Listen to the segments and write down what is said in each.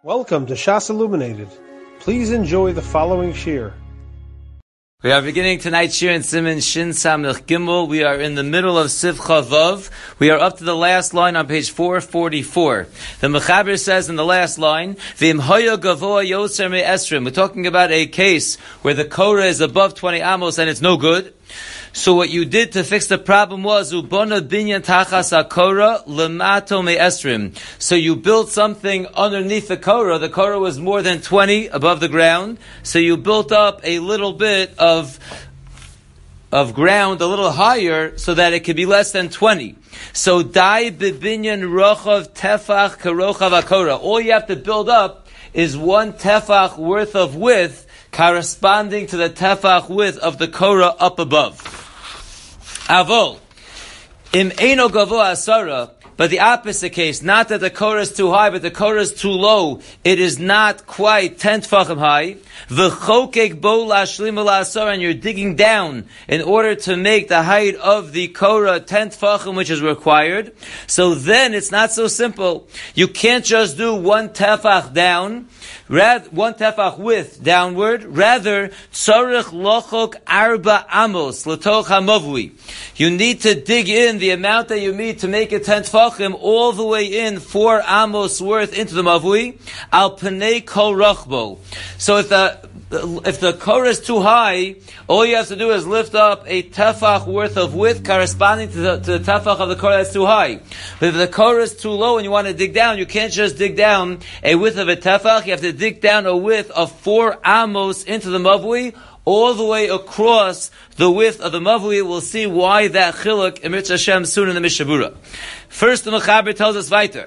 Welcome to Shas Illuminated. Please enjoy the following shir. We are beginning tonight's shir in Siman Shin Samech Gimel. We are in the middle of Sivcha Vav. We are up to the last line on page 444. The Mechaber says in the last line, V'im hoya gavoa yoser me'esrim. We're talking about a case where the Korah is above 20 amos and it's no good. So what you did to fix the problem was ubona binyan tachas hakora lemato me'esrim. So you built something underneath the Korah. The Korah was more than 20 above the ground. So you built up a little bit of ground a little higher so that it could be less than 20. So dai bibinyan rochav tefach karochav hakora. All you have to build up is one tefach worth of width corresponding to the tefach width of the Korah up above. Avol, im eino gavoa asara, but the opposite case, not that the Korah is too high, but the Korah is too low. It is not quite 10 tefachim high. V'chokek bo lashlim asara, and you're digging down in order to make the height of the Korah 10 tefachim, which is required. So then it's not so simple. You can't just do one tefach down, one tefach width downward. Rather, tzarich lochok arba amos l'toch hamavui. You need to dig in the amount that you need to make it 10 tefachim all the way in 4 amos worth into the mavui. Al penei kol rachbo. So if the Korah is too high, all you have to do is lift up a tefach worth of width corresponding to the tefach of the Korah that's too high. But if the Korah is too low and you want to dig down, you can't just dig down a width of a tefach. You have to dig down a width of 4 amos into the mavui, all the way across the width of the mavui. We'll see why that chiluk emirtz Hashem soon in the Mishabura. First, the Mechaber tells us weiter.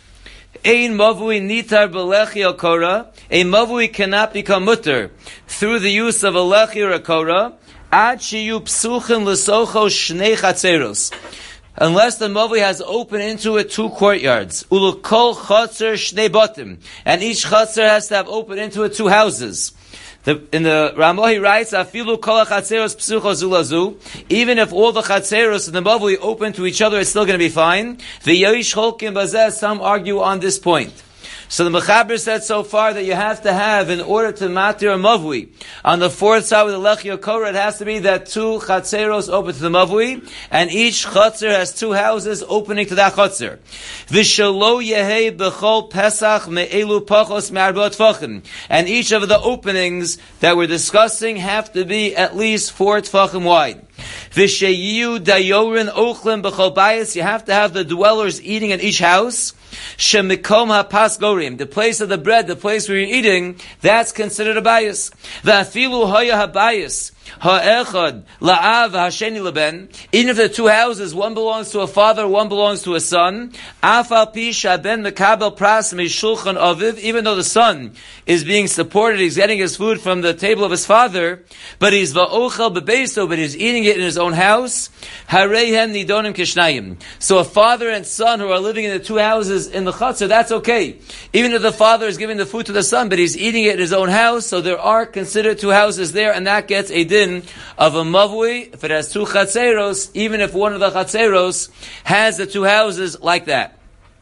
Ein mavui nitar belechi al Korah. A mavui cannot become mutter through the use of a lechi or a Korah ad shiyu psuchim l'socho shnei chatzeros, unless the mavui has opened into it 2 courtyards. Ulukol chatzer shnei batim, and each chatzer has to have opened into it 2 houses. In the Ramah he writes, "Afilu kol chatzeros psuchos zulazu." Even if all the chatzeros in the mavui open to each other, it's still going to be fine. V'yoish cholkim bazeh. Some argue on this point. So the Mechaber said so far that you have to have, in order to matir a mavui, on the 4th side with the lechi or Korah, it has to be that 2 chatzeros open to the mavui, and each chatzer has 2 houses opening to that chatzer. V'shelo yehei b'chol pesach me'elu pachos me'arbot tfachim. And each of the openings that we're discussing have to be at least 4 tfachim wide. V'sheyu dayorin ochlim b'chol bayis. You have to have the dwellers eating in each house. Shemikom hapas gorim, the place of the bread, the place where you're eating, that's considered a bayis. V'afilu hoya habayis ha'echad la'av ha'sheni leben. Even if the 2 houses, one belongs to a father, one belongs to a son. Afal pi shaben mekabel pras mishulchan aviv. Even though the son is being supported, he's getting his food from the table of his father, but he's va'ochel bebeso, but he's eating it in his own house. Hareihem nidonim kishnayim. So a father and son who are living in the 2 houses in the chutzner, that's okay. Even if the father is giving the food to the son, but he's eating it in his own house, so there are considered 2 houses there, and that gets a din of a mavui if it has 2 chatzeros, even if one of the chatzeros has the 2 houses like that.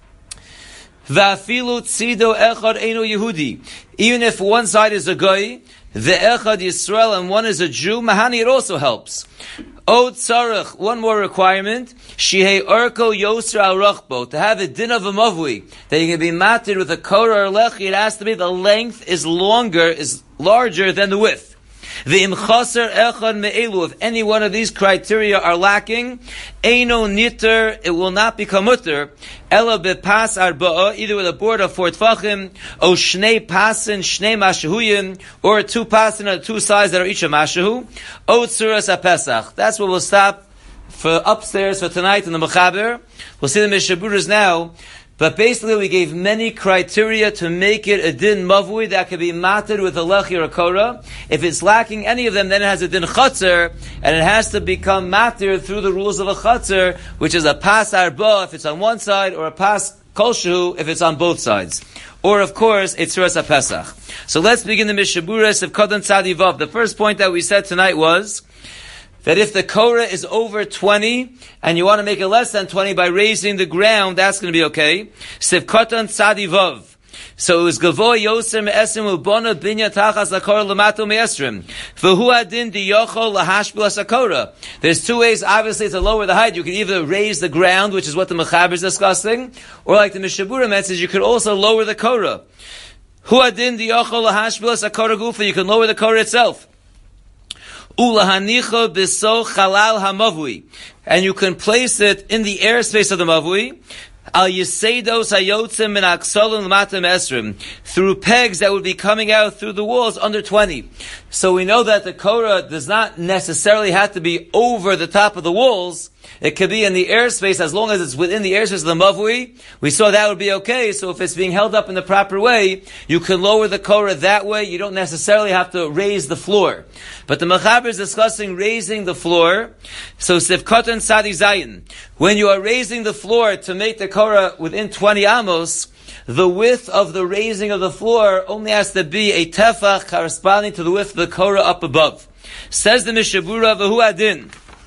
Va'afilu tzido echad eino Yehudi. Even if one side is a goy, the echad Yisrael, and one is a Jew, mahani, it also helps. Od tzarech, one more requirement, shihei orko yoser al rachbo, to have a din of a mavui, that you can be matir with a Korah or lechi, it has to be the length is larger than the width. V'im chaser echad me'elu, if any one of these criteria are lacking, eino niter, it will not become mutter, ela bepas arba'a, either with a board of 4 tfachim, o shnei pasin, shnei mashahuyim, or 2 pasin on 2 sides that are each a mashahu, o tzuras ha-pesach. That's where we'll stop for upstairs for tonight in the Mechaber. We'll see the Mishaburas now. But basically, we gave many criteria to make it a din mavui that can be mated with a lechi or a Korah. If it's lacking any of them, then it has a din chatzer, and it has to become matir through the rules of a chatzer, which is a pas arba if it's on one side, or a pas kolshu if it's on both sides. Or, of course, it's Tzuras HaPesach. So let's begin the Mishaburas of Kodan Tzadi Vav. The first point that we said tonight was that if the Korah is over 20, and you want to make it less than 20 by raising the ground, that's going to be okay. Sivkotan Tzadi Vav. So it was Gavoy Yoser Me'esrim Ubona Binya Tachas Lakora Lamato Me'esrim. V'hu Adin Diyocho Lahashbil Asakora. There's two ways, obviously, to lower the height. You can either raise the ground, which is what the Mechaber is discussing, or like the Mishabura mentions, you could also lower the Korah. Hu Adin Diyocho Lahashbil Asakora Gufa. You can lower the Korah itself. Ulahanicha Biso Chalal HaMavui. And you can place it in the airspace of the Mavui. Al Yiseidos Hayotzim Min Aksolim L'Matam Esrim, through pegs that would be coming out through the walls under 20. So we know that the Korah does not necessarily have to be over the top of the walls. It could be in the airspace as long as it's within the airspace of the Mavui. We saw that would be okay. So if it's being held up in the proper way, you can lower the Korah that way. You don't necessarily have to raise the floor. But the Mechaber is discussing raising the floor. So Sivkotan Sadi Zayin, when you are raising the floor to make the Korah within 20 amos, the width of the raising of the floor only has to be a tefach corresponding to the width of the Korah up above. Says the Mishabura, V'hu Adin.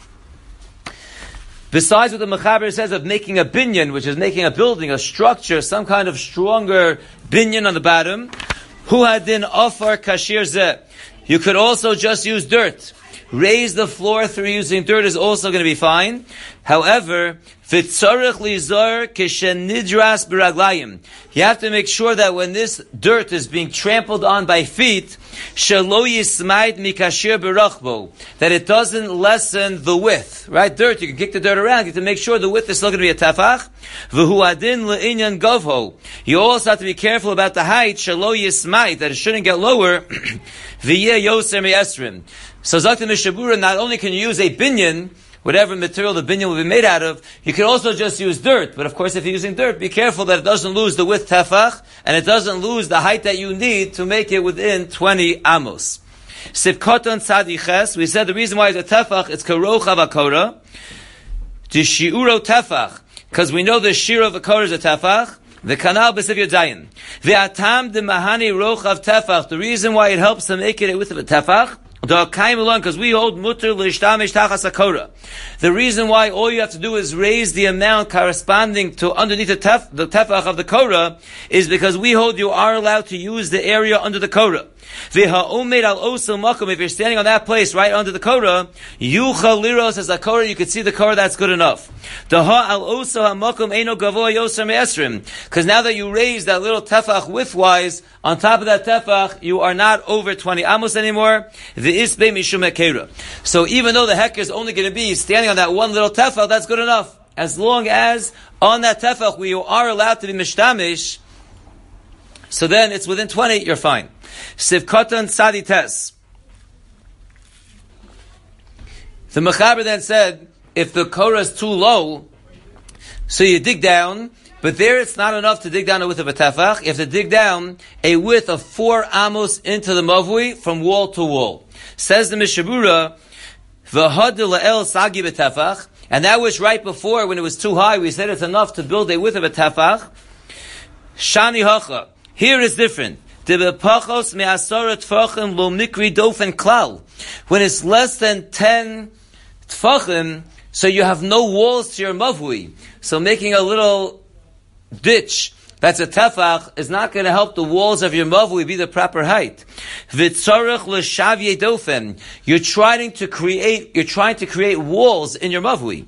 Besides what the Mechaber says of making a binyan, which is making a building, a structure, some kind of stronger binyan on the bottom, Hu Hadin Afar Kashir Zeh. You could also just use dirt. Raise the floor through using dirt is also going to be fine. However, Fitzarech Lizar Kishen Nidras Biraglayim. You have to make sure that when this dirt is being trampled on by feet, Shelo Yismaid Mikashir Birachbo, that it doesn't lessen the width. Right? Dirt, you can kick the dirt around, you have to make sure the width is still going to be a tafach. V'hu Adin Le'inyan Govho. You also have to be careful about the height, Shelo Yismaid, that it shouldn't get lower. V'yeh Yoser Me'esrim. So Zakta Mishabura, not only can you use a binyan, whatever material the binyan will be made out of, you can also just use dirt. But of course, if you're using dirt, be careful that it doesn't lose the width tefach, and it doesn't lose the height that you need to make it within 20 amos. Sivkoton tzadiches, we said the reason why it's a tefach, it's karocha v'akora, to shiuro tefach, because we know the shir of the korah is a tefach, the kanal b'siv yodayin. Ve'atam de mahani rochav tefach, the reason why it helps to make it a width of a tefach, because we hold mutter l'ishtamish tachas hakora. The reason why all you have to do is raise the amount corresponding to underneath the tefach of the korah is because we hold you are allowed to use the area under the korah. If you're standing on that place right under the korah, yuchal liros as a korah, you can see the korah, that's good enough. Because now that you raise that little tefach widthwise, on top of that tefach, you are not over 20 amos anymore. So even though the heker is only going to be standing on that one little tefach, that's good enough. As long as on that tefach we are allowed to be mishtamish, so then it's within 20, you're fine. Sivkotan Sadites. The Mechaber then said, if the korah is too low, so you dig down, but there it's not enough to dig down a width of a tefach. You have to dig down a width of 4 amos into the mavui from wall to wall. Says the Mishabura, V'had la'el sagi b'tefach, and that was right before when it was too high, we said it's enough to build a width of a tefach. Shani hacha. Here is different. When it's less than 10 tfachim, so you have no walls to your mavui. So making a little ditch that's a tefach is not going to help the walls of your mavui be the proper height. You're trying to create walls in your mavui.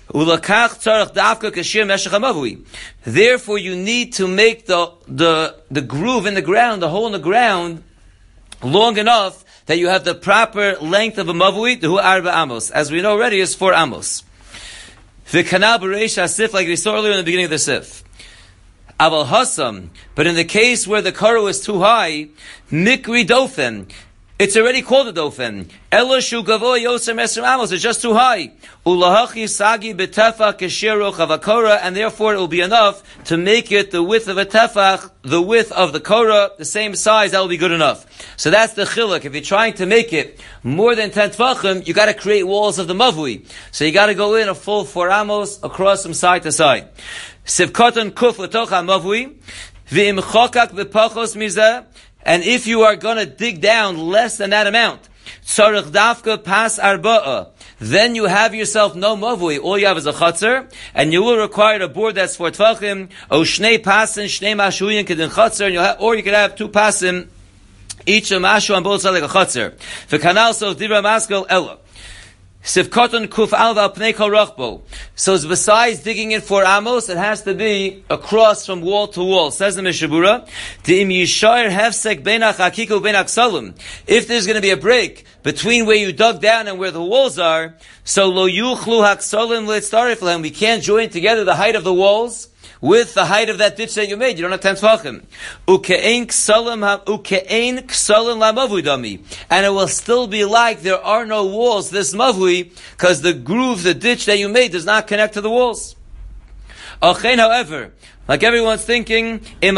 Therefore, you need to make the groove in the ground, the hole in the ground, long enough that you have the proper length of a mavui, the arba amos. As we know already, is 4 amos. The kanal b'reish sif, like we saw earlier in the beginning of the sif. Aval hasam, but in the case where the korah is too high, mikri dofen, it's already called a dofen. Elashu gavoy yoser mesrim amos, it's just too high. Ulahachi sagi betefa keshiro chavakora, and therefore it will be enough to make it the width of a tefach, the width of the korah, the same size, that will be good enough. So that's the chiluk. If you're trying to make it more than 10 tefachim, you got to create walls of the mavui. So you got to go in a full 4 amos across from side to side. Sivkoton kuf letocha mavui, v'im chokak v'pachos mizeh, and if you are going to dig down less than that amount, tzarich dafka pas arba'a. Then you have yourself no mavui. All you have is a chatzar, and you will require a board that's 4 tvachim, o shnei pasim, shnei mashuyin kedin chatzar, or you could have 2 pasim, each a mashu on both sides like a chatzar. V'kanal so dibra maskel ella. Sivkoton kuf alva pnei kol rachbo. So it's besides digging in 4 amos, it has to be across from wall to wall. Says the Mishabura, D'im yishayr hefsek beinach hakiku beinach salim. If there's going to be a break between where you dug down and where the walls are, so lo yuchlu haksalim litztarif, we can't join together the height of the walls with the height of that ditch that you made. You don't have 10 tvachim. Uke'ein ksalim lamavui dami. And it will still be like there are no walls, this mavui, because the groove, the ditch that you made does not connect to the walls. Achein, however, like everyone's thinking, if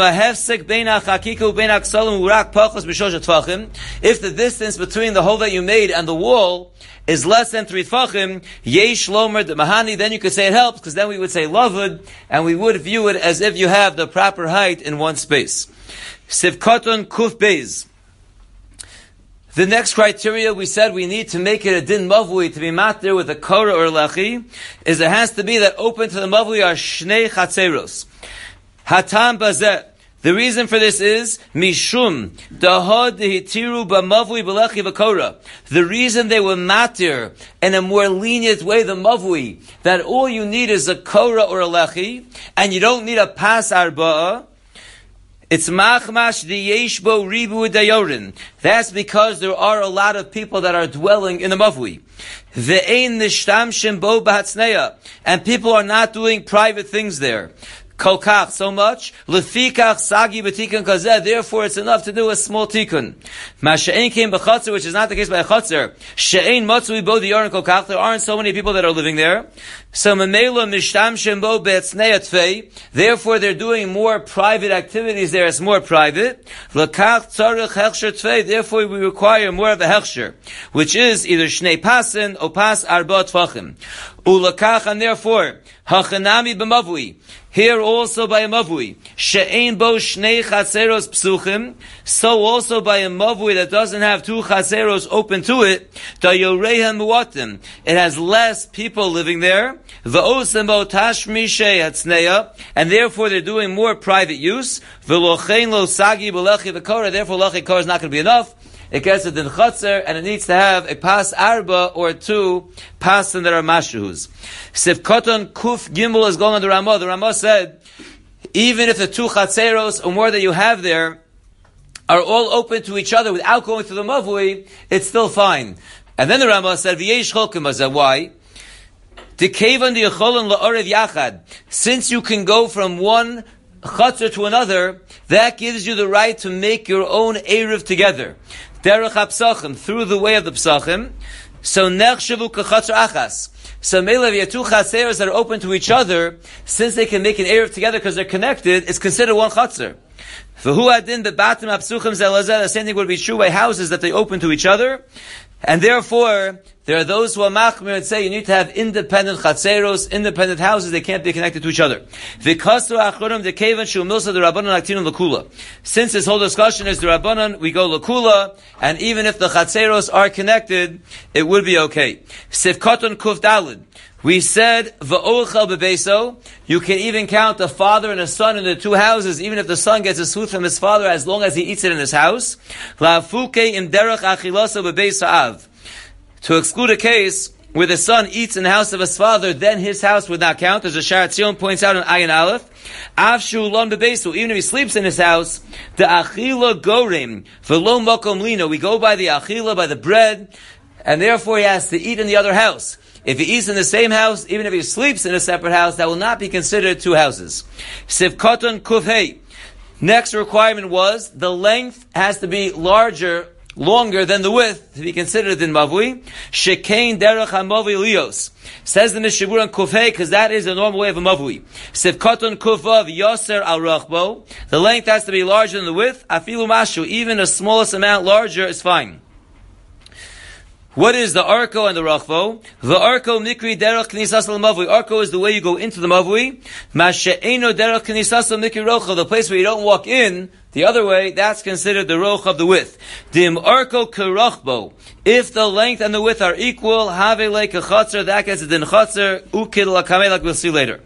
the distance between the hole that you made and the wall is less than 3 tfachim, yesh lomer de mahani, then you could say it helps, because then we would say lavud, and we would view it as if you have the proper height in one space. Sivkoton kuf beis. The next criteria we said we need to make it a din mavui to be matir with a korah or lachi, is it has to be that open to the mavui are shnei chatzeros. Hatam bazet. The reason for this is mishum dahad dehitiru b'mavui b'lechi v'korah. The reason they were matir in a more lenient way the mavui, that all you need is a korah or a lechi, and you don't need a pas arba'a. It's machmash diyeshbo ribu dayorin. That's because there are a lot of people that are dwelling in the mavui. Ve'ein nishtamshim bo b'hatzneiah, and people are not doing private things there. Kolkach, so much. Lefikach sagi b'tikun kazeh. Therefore, it's enough to do a small tikun. Masha'ein came b'chatzer, which is not the case by a chatzer. She'ein matzui bo diyarin kolkach. There aren't so many people that are living there. So memela mishtamshem bo be'etznei atfei. Therefore, they're doing more private activities there. It's more private. Lekach tzarich hechsher tfei. Therefore, we require more of a hechsher, which is either shnei pasin or pas arba tvachim. Ulekach, and therefore, hachanami b'mavui. Here also by a mavui, she'ein bo shnei chatzeros psuchim, so also by a mavui that doesn't have 2 chatzeros open to it, dayorehem muatim, it has less people living there, v'osem bo tashmishe hatzneya, and therefore they're doing more private use, v'lochein lo sagi b'lechi v'korah, therefore lechi korah is not going to be enough. It gets a din chatzer, and it needs to have a pas arba or 2 pasim that are mashuhus. Sivkoton kuf gimel is going on the Ramah. The Ramah said, even if the 2 chatzeros or more that you have there are all open to each other without going to the mavui, it's still fine. And then the Ramah said, v'yesh cholkim azeh. Why? Since you can go from one chatzer to another, that gives you the right to make your own eruv together. Derech ha-psachim, through the way of the psachim. So nechshavu kachatzer achas. So mele, if you have 2 chatzeros that are open to each other, since they can make an eruv together because they're connected, it's considered one chatzer. V'hu adin bebatim ha-psuchim zelazeh. The same thing would be true by houses that they open to each other. And therefore, there are those who are machmir and say you need to have independent chatzeros, independent houses, they can't be connected to each other. Since this whole discussion is the Rabbanan, we go lakula, and even if the chatzeros are connected, it would be okay. Sivkoton kuf dalid. We said, v'ochel bebeso, you can even count a father and a son in the 2 houses, even if the son gets a sweet from his father, as long as he eats it in his house. La'afuke im derech achilaso bebeso av. To exclude a case where the son eats in the house of his father, then his house would not count, as the Sha'ar Tzion points out in Ayin Aleph. Avshu lon bebeso, even if he sleeps in his house, the achila gorim, v'lo mokom lino, we go by the achila, by the bread, and therefore he has to eat in the other house. If he eats in the same house, even if he sleeps in a separate house, that will not be considered 2 houses. Sivkoton kufhei. Next requirement was the length has to be longer than the width to be considered din mavui. Shekein derech ha-mavui lios. Says the Mishabur on kufhei, because that is the normal way of a mavui. Sivkoton kufav yoser al rachbo. The length has to be larger than the width. Afilu mashu, even the smallest amount larger is fine. What is the arko and the rachvo? The arko mikri derech knisas l'mavui. Arko is the way you go into the mavui. Mashe'eno derech knisas mikri rochav. The place where you don't walk in, the other way, that's considered the roch of the width. Dim arko kerachbo. If the length and the width are equal, have le kechatzer, that gets a din chatzer, ukid lakameh, like we'll see later.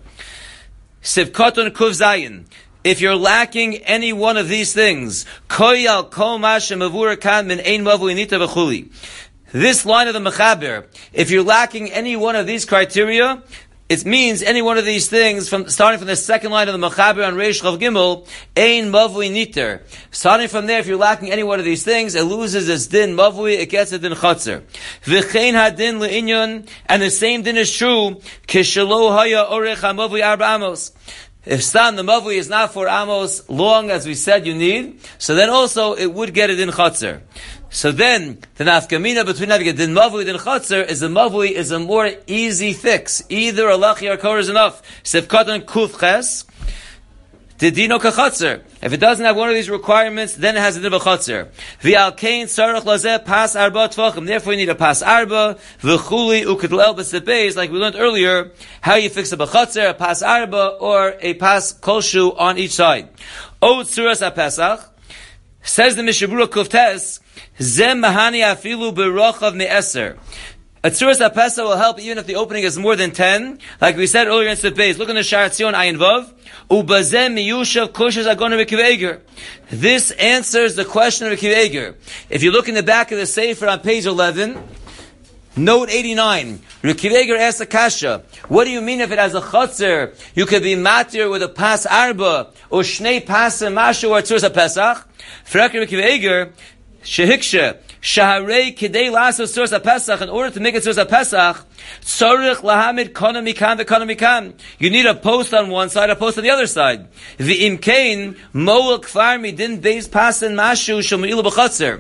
Sivkoton kuv zayin. If you're lacking any one of these things, koyal kol mashem avur kan min ein mavui nita v'chuli. This line of the Mechaber, if you're lacking any one of these criteria, it means any one of these things, starting from the second line of the Mechaber on Reish Chav Gimel, Ein Mavui Niter. Starting from there, if you're lacking any one of these things, it loses its din Mavui, it gets a din Chatzer. V'chein hadin le'inyon, and the same din is true, Kishelo haya orech ha-mavui arba amos. If stam the mavui is not for amos long as we said you need, so then also it would get a din Chatzer. So then, the nafkamina between having a din mavui and din chatzer is the mavui is a more easy fix. Either a lachi or kor is enough. Sivkatan kuf ches, didino kachatzer. If it doesn't have one of these requirements, then it has a din of a chatzer. V'al kein tzarech lazeh pas arba tvachim. Therefore you need a pas arba, v'chuli ukidlel b'sebeis, like we learned earlier, how you fix a b'chatzer, a pas arba, or a pas kolshu on each side. O tzuras ha-pesach, says the Mishabura Kuftes, Zem mahani afilu berochav me'eser. A tzuras ha-pesach will help even if the opening is more than 10. Like we said earlier in Sif Beis. Look in the Sha'ar Tzion Ayin Vav. Ubazem miyushav kushes agonu Rekiv Eiger. This answers the question of Rekiv Eiger. If you look in the back of the Sefer on page 11, note 89, Rekiv Eiger asks a kasha. What do you mean if it has a chotzer? You could be matir with a pas arba, or shnei pas mashu, or tzuras ha-pesach. Frak Rekiv Eiger, shehiksha, shaharei kidei lasos tzuras ha-pesach, in order to make it tzuras ha-pesach, tzorich lahamid kona mikan v'kona mikan. You need a post on one side, a post on the other side. V'im kein, mo'el kfar midin beis pas mashu, shel me'ilu b'chotzer.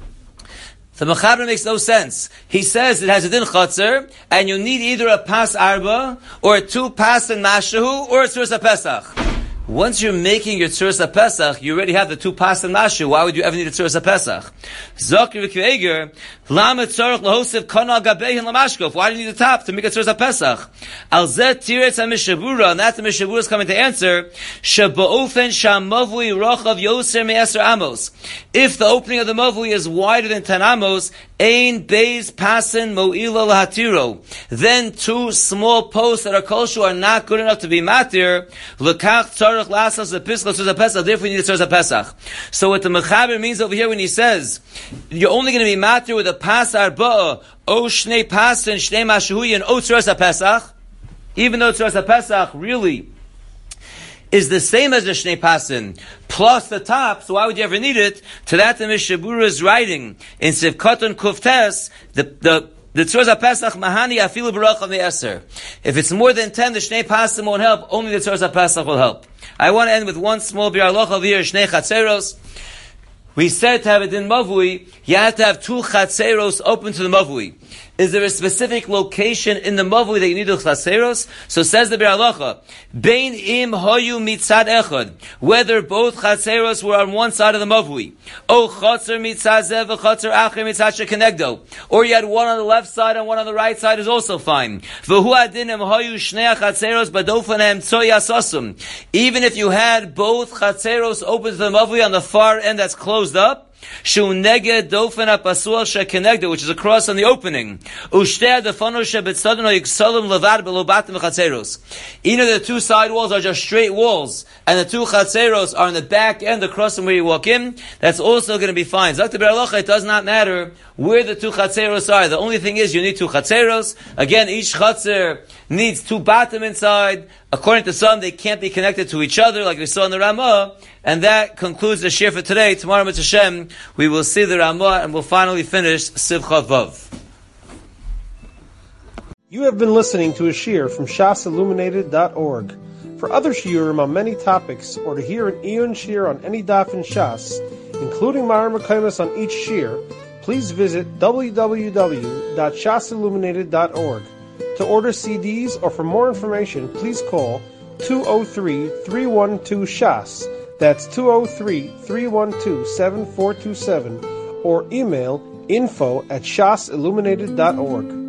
The Mechaber makes no sense. He says it has a din chatzer, and you need either a pas arba, or a 2 pas and mashahu, or a tzuras ha-pesach. Once you're making your tzuras ha-pesach, you already have the 2 pas and mashahu. Why would you ever need a tzuras ha-pesach? Zokir v'kiveger, lama tzorach lahosef kana gabehin lamashkof. Why do you need the top to make a tzuras ha-pesach? Al zet tiretz ha-mishabura, and that's the mishabura is coming to answer, sheba'ofen shamavui rochav yoser me'eser amos. If the opening of the mavui is wider than 10 amos, ein beis pasen mo'ila lahatiro. Then 2 small posts that are koshu are not good enough to be matir. L'kach tzorach lasas the piskal tzuras ha-pesach. Therefore you need a tzuras ha-pesach. So what the Mechaber means over here when he says, you're only going to be matir with a pas arba, o shnei pasen, shnei mashuhi, and o tzuras ha-pesach, even though tzuras ha-pesach really is the same as the Shnei Pasin, plus the top, so why would you ever need it? To that the Mishabura is writing, in Sivkoton Kuftes, the Tzuras ha-Pesach, Mahani Afilu B'Rochav Me'eser. If it's more than 10, the Shnei Pasin won't help, only the Tzuras ha-Pesach will help. I want to end with one small Biur Halacha over here, Shnei Chatzeros. We said to have it in Mavui, you have to have 2 Chatzeros open to the Mavui. Is there a specific location in the Mavui that you need the Chatzeros? So says the Biur Halacha, Bein im hoyu mitzad echad, whether both Chatzeros were on one side of the Mavui, o Chatzer mitzad zeh v'Chatzer acher mitzad shekenegdo, or you had one on the left side and one on the right side is also fine. V'hu adin im hoyu shnei Chatzeros badofanem tzoy asosum. Even if you had both Chatzeros open to the Mavui on the far end that's closed up, which is across on the opening. Either the 2 side walls are just straight walls, and the 2 chatzeros are on the back end across from where you walk in. That's also going to be fine. Zakta Biur Halacha, it does not matter where the 2 chatzeros are. The only thing is you need 2 chatzeros. Again, each chatzer needs 2 batim inside. According to some, they can't be connected to each other, like we saw in the Ramah. And that concludes the shir for today. Tomorrow, Mitzvah Hashem, we will see the Ramah and we'll finally finish Sivcha Vav. You have been listening to a shir from shasilluminated.org. For other shiurim on many topics, or to hear an Iyun shir on any daf in Shas, including Ma'ar Mekaymas on each shir, please visit www.shasilluminated.org. To order CDs or for more information, please call 203-312-SHAS. That's 203-312-7427, or email info@shasilluminated.org.